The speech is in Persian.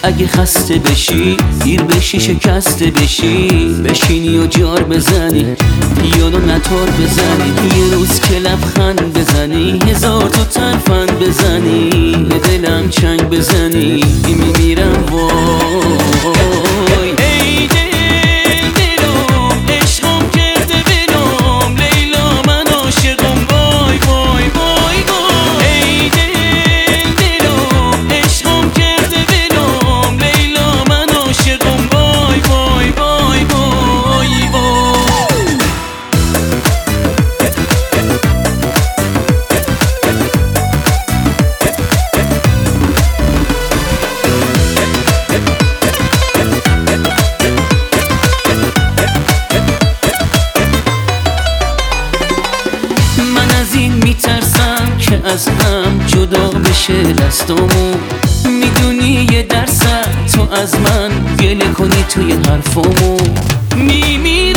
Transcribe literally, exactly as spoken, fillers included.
اگه خسته بشی دیر بشی شکسته بشی بشینی و جار بزنی پیانو نتار بزنی یه روز که لبخند بزنی هزار تا ترفند بزنی به دلم چنگ بزنی میمیرم وای ای دل دلم عشقم کرده بلم لیلا من عاشقم وای وای وای وای ای دل دلم عشقم کرده بلم لیلا من عاشقم وای وای وای وای وای میترسم که از هم جدا بشه دستامو میدونی یه درصد تو از من گله کنی توی حرفامو میمیرم